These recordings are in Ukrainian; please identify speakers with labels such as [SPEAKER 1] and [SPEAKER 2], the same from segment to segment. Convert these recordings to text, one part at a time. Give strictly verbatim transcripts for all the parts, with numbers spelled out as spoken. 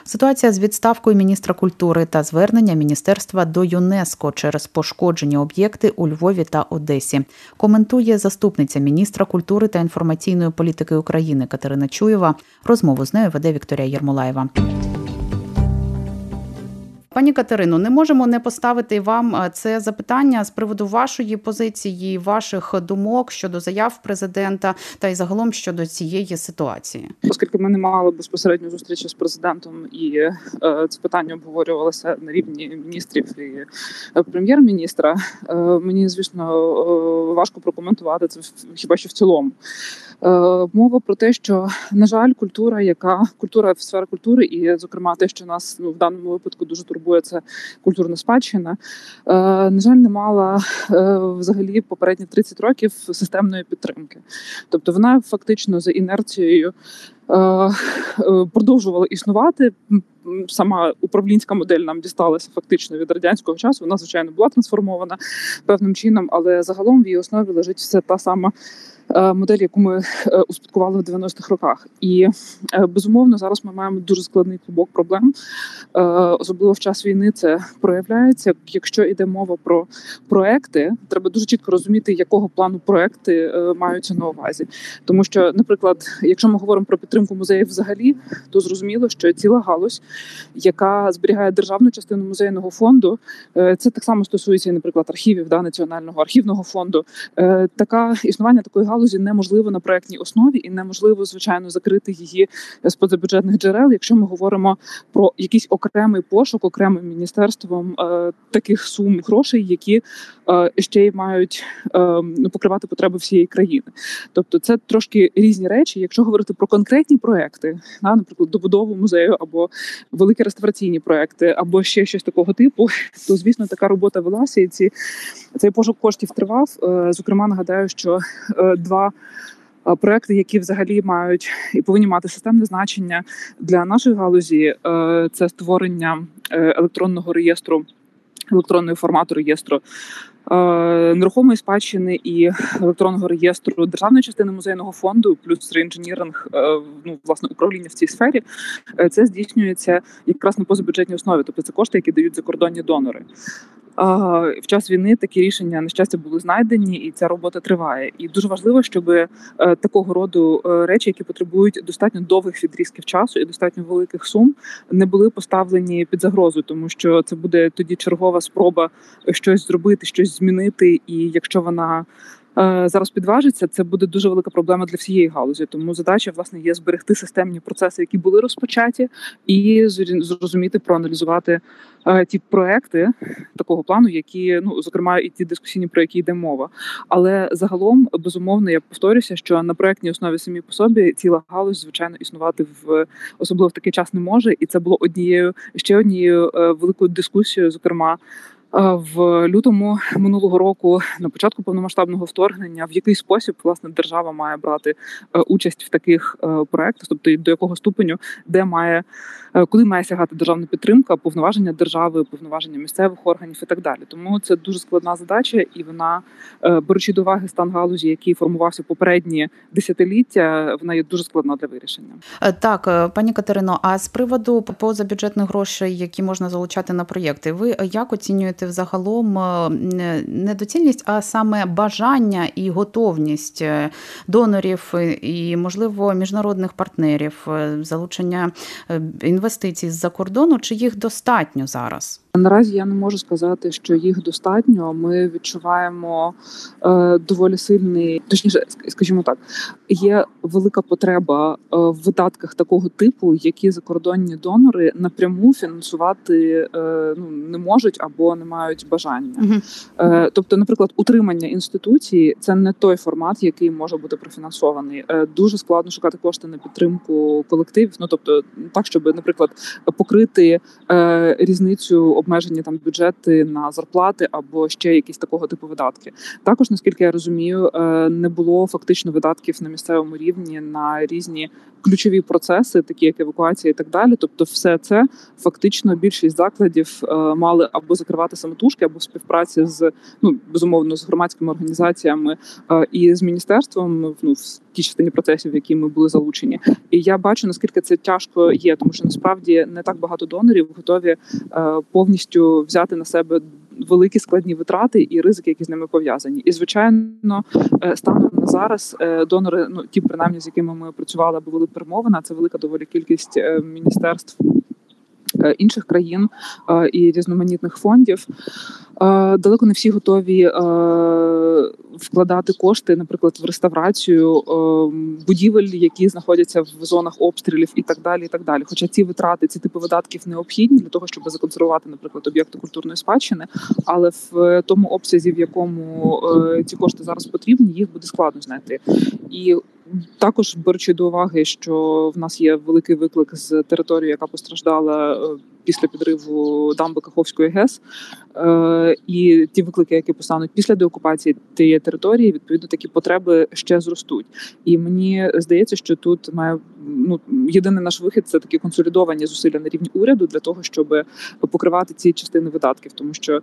[SPEAKER 1] Ситуація з відставкою міністра культури та звернення міністерства до ЮНЕСКО через пошкоджені об'єкти у Львові та Одесі. Коментує заступниця міністра культури та інформаційної політики України Катерина Чуєва. Розмову з нею веде Вікторія Єрмолаєва. Пані Катерино, не можемо не поставити вам це запитання з приводу вашої позиції, ваших думок щодо заяв президента та й загалом щодо цієї ситуації.
[SPEAKER 2] Оскільки ми не мали безпосередньо зустрічі з президентом і е, це питання обговорювалося на рівні міністрів і прем'єр-міністра, е, мені, звісно, е, важко прокоментувати це хіба що в цілому. Е, мова про те, що, на жаль, культура, яка культура сфера культури, і, зокрема, те, що нас ну, в даному випадку дуже турбує, це культурна спадщина, е, на жаль, не мала е, взагалі попередні тридцять років системної підтримки. Тобто вона фактично за інерцією е, е, продовжувала існувати. Сама управлінська модель нам дісталася фактично від радянського часу. Вона, звичайно, була трансформована певним чином, але загалом в її основі лежить все та сама модель, яку ми успадкували в дев'яностих роках. І, безумовно, зараз ми маємо дуже складний клубок проблем. Особливо в час війни це проявляється. Якщо йде мова про проекти, треба дуже чітко розуміти, якого плану проекти маються на увазі. Тому що, наприклад, якщо ми говоримо про підтримку музеїв взагалі, то зрозуміло, що ціла галузь, яка зберігає державну частину музейного фонду, це так само стосується, наприклад, архівів, да, Національного архівного фонду. Така існування такої галузі неможливо на проектній основі і неможливо, звичайно, закрити її з позабюджетних джерел, якщо ми говоримо про якийсь окремий пошук, окремим міністерством е, таких сум грошей, які е, ще й мають е, покривати потреби всієї країни. Тобто це трошки різні речі. Якщо говорити про конкретні проекти, да, наприклад, добудову музею або великі реставраційні проекти, або ще щось такого типу, то, звісно, така робота велася, і ці, цей пошук коштів тривав. Е, зокрема, нагадаю, що е, два проекти, які взагалі мають і повинні мати системне значення для нашої галузі, це створення електронного реєстру, електронного формату реєстру нерухомої спадщини і електронного реєстру державної частини музейного фонду, плюс реінженіринг, ну, власне, управління в цій сфері. Це здійснюється якраз на позабюджетній основі, тобто це кошти, які дають закордонні донори. В час війни такі рішення, на щастя, були знайдені, і ця робота триває. І дуже важливо, щоб такого роду речі, які потребують достатньо довгих відрізків часу і достатньо великих сум, не були поставлені під загрозу, тому що це буде тоді чергова спроба щось зробити, щось змінити, і якщо вона зараз підважиться, це буде дуже велика проблема для всієї галузі. Тому задача, власне, є зберегти системні процеси, які були розпочаті, і зрозуміти, проаналізувати ті проекти такого плану, які, ну, зокрема, і ті дискусійні, про які йде мова. Але загалом, безумовно, я повторюся, що на проектній основі самі по собі ціла галузь, звичайно, існувати в особливо в такий час не може. І це було однією, ще однією великою дискусією, зокрема, в лютому минулого року, на початку повномасштабного вторгнення, в який спосіб, власне, держава має брати участь в таких проєктах, тобто до якого ступеню, де має, куди має сягати державна підтримка, повноваження держави, повноваження місцевих органів і так далі. Тому це дуже складна задача, і вона, беручи до уваги стан галузі, який формувався попередні десятиліття, вона є дуже складна для вирішення.
[SPEAKER 1] Так, пані Катерино, а з приводу позабюджетних грошей, які можна залучати на проєкти, ви як оцінюєте взагалом недоцільність, а саме бажання і готовність донорів і, можливо, міжнародних партнерів, залучення інвестицій з-за кордону, чи їх достатньо зараз?
[SPEAKER 2] Наразі я не можу сказати, що їх достатньо. Ми відчуваємо е, доволі сильний, точніше, скажімо так, є велика потреба е, в видатках такого типу, які закордонні донори напряму фінансувати е, ну, не можуть або не мають бажання. Угу. Е, тобто, наприклад, утримання інституції – це не той формат, який може бути профінансований. Е, дуже складно шукати кошти на підтримку колективів, ну тобто так, щоб, наприклад, покрити е, різницю обмежені там бюджети на зарплати або ще якісь такого типу видатки. Також, наскільки я розумію, не було фактично видатків на місцевому рівні на різні ключові процеси, такі як евакуація і так далі. Тобто, все це фактично більшість закладів мали або закривати самотужки, або в співпраці з, ну, безумовно, з громадськими організаціями і з міністерством, ну, в тій частині процесів, в які ми були залучені. І я бачу, наскільки це тяжко є, тому що насправді не так багато донорів готові повністю взяти на себе великі складні витрати і ризики, які з ними пов'язані. І, звичайно, станом на зараз донори, ну, ті, принаймні, з якими ми працювали або вели перемовини, це велика доволі кількість міністерств інших країн і різноманітних фондів. Далеко не всі готові вкладати кошти, наприклад, в реставрацію будівель, які знаходяться в зонах обстрілів і так далі, і так далі. Хоча ці витрати, ці типи видатків необхідні для того, щоб законсервувати, наприклад, об'єкти культурної спадщини, але в тому обсязі, в якому ці кошти зараз потрібні, їх буде складно знайти. І також, беручи до уваги, що в нас є великий виклик з території, яка постраждала після підриву дамби Каховської ГЕС, і ті виклики, які постануть після деокупації тієї території, відповідно, такі потреби ще зростуть. І мені здається, що тут має, ну, єдиний наш вихід – це такі консолідовані зусилля на рівні уряду для того, щоб покривати ці частини видатків, тому що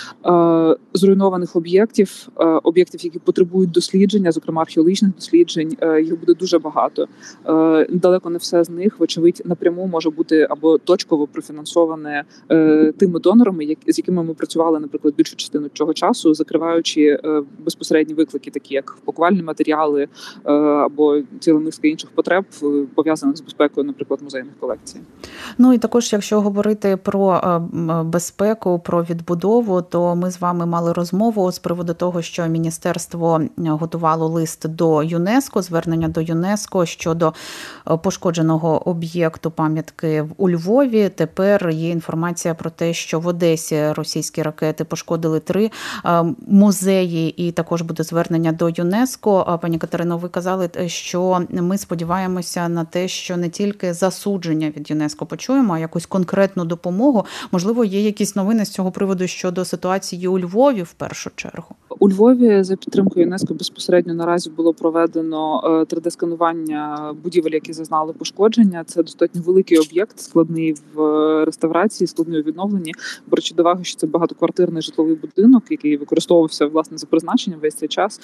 [SPEAKER 2] е, зруйнованих об'єктів, е, об'єктів, які потребують дослідження, зокрема археологічних досліджень, е, їх буде дуже багато. Е, далеко не все з них, вочевидь, напряму може бути або точково профінансоване е, тими донорами, як, з якими ми працювали, наприклад, більшу частину цього часу, закриваючи е, безпосередні виклики, такі як пакувальні матеріали е, або ціла низка інших потреб, пов'язаних з безпекою, наприклад, музейних колекцій.
[SPEAKER 1] Ну і також, якщо говорити про безпеку, про відбудову, то ми з вами мали розмову з приводу того, що міністерство готувало лист до ЮНЕСКО, звернення до ЮНЕСКО щодо пошкодженого об'єкту пам'ятки у Львові. Тепер є інформація про те, що в Одесі російські ракети пошкодили три музеї, і також буде звернення до ЮНЕСКо. Пані Катерино, ви казали, що ми сподіваємося на те, що не тільки засудження від ЮНЕСКО почуємо, а якусь конкретну допомогу. Можливо, є якісь новини з цього приводу щодо ситуації у Львові в першу чергу?
[SPEAKER 2] У Львові за підтримкою ЮНЕСКО безпосередньо наразі було проведено три де-сканування будівель, які зазнали пошкодження. Це достатньо великий об'єкт, складний в реставрації, складний у відновленні. Беручи до уваги, що це багатоквартирний житловий будинок, який використовувався, власне, за призначенням весь цей час.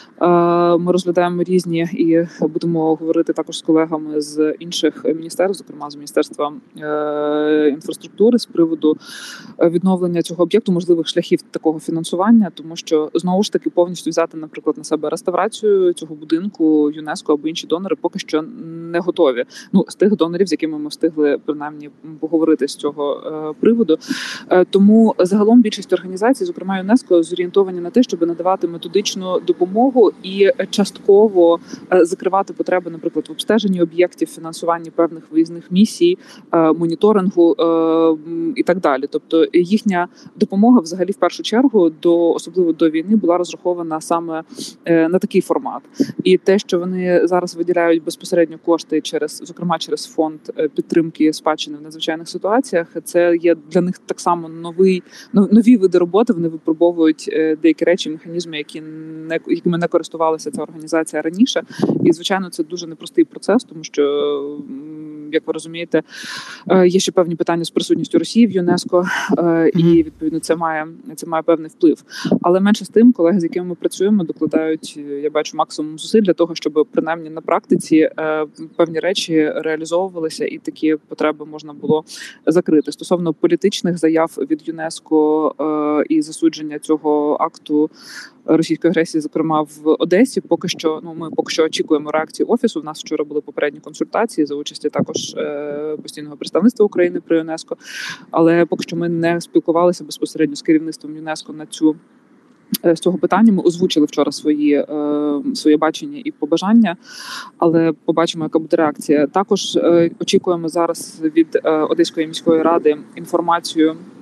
[SPEAKER 2] Ми розглядаємо різні і будемо говорити також з колегами з інших міністерств, зокрема з Міністерства інфраструктури, з приводу відновлення цього об'єкту, можливих шляхів такого фінансування, тому що, знову ж таки, повністю взяти, наприклад, на себе реставрацію цього будинку ЮНЕСКО або інші донори поки що не готові. Ну, з тих донорів, з якими ми встигли, принаймні, поговорити з цього е, приводу. Е, тому загалом більшість організацій, зокрема ЮНЕСКО, зорієнтовані на те, щоб надавати методичну допомогу і частково е, закривати потреби, наприклад, в обстеженні об'єктів, фінансуванні певних виїзних місій, е, моніторингу е, і так далі. Тобто їхня допомога взагалі в першу чергу, до особливо до війни, була розрахована саме е, на такий формат. І те, що вони зараз виділяють безпосередньо кошти через, зокрема через фонд підтримки спадщини в надзвичайних ситуаціях, це є для них так само новий, нові види роботи. Вони випробовують деякі речі, механізми, які не, якими не користувалася ця організація раніше. І, звичайно, це дуже непростий процес, тому що, як ви розумієте, є ще певні питання з присутністю Росії в ЮНЕСКО, і, відповідно, це має, це має певний вплив. Але менше з тим, колеги, з якими ми працюємо, докладають, я бачу, максимум зусиль для того, щоб принаймні на практиці певні речі реалізовувалися і такі потреби можна було закрити. Стосовно політичних заяв від ЮНЕСКО і засудження цього акту російської агресії, зокрема в Одесі, поки що, ну ми поки що очікуємо реакції офісу. У нас вчора були попередні консультації за участі також е, постійного представництва України при ЮНЕСКО, але поки що ми не спілкувалися безпосередньо з керівництвом ЮНЕСКО на цю з цього питання. Ми озвучили вчора свої е, своє бачення і побажання, але побачимо, яка буде реакція. Також е, очікуємо зараз від е, Одеської міської ради інформацію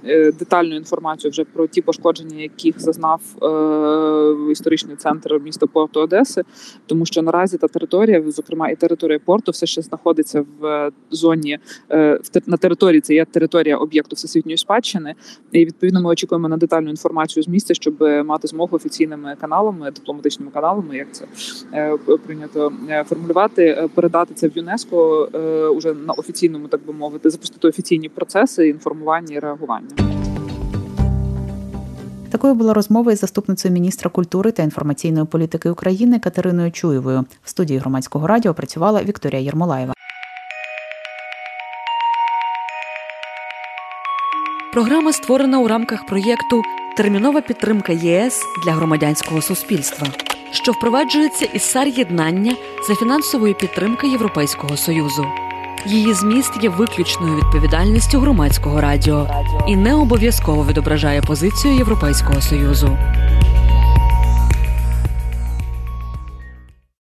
[SPEAKER 2] детальну інформацію вже про ті пошкодження, яких зазнав історичний центр міста Порту Одеси, тому що наразі та територія, зокрема і територія порту, все ще знаходиться в зоні, на території, це є територія об'єкту всесвітньої спадщини, і відповідно ми очікуємо на детальну інформацію з місця, щоб мати змогу офіційними каналами, дипломатичними каналами, як це прийнято формулювати, передати це в ЮНЕСКО уже на офіційному, так би мовити, запустити офіційні процеси інформування і реагування.
[SPEAKER 1] Такою була розмова із заступницею міністра культури та інформаційної політики України Катериною Чуєвою. В студії Громадського радіо працювала Вікторія Єрмолаєва.
[SPEAKER 3] Програма створена у рамках проєкту «Термінова підтримка ЄС для громадянського суспільства», що впроваджується із САР-єднання за фінансової підтримки Європейського Союзу. Її зміст є виключною відповідальністю Громадського радіо і не обов'язково відображає позицію Європейського Союзу.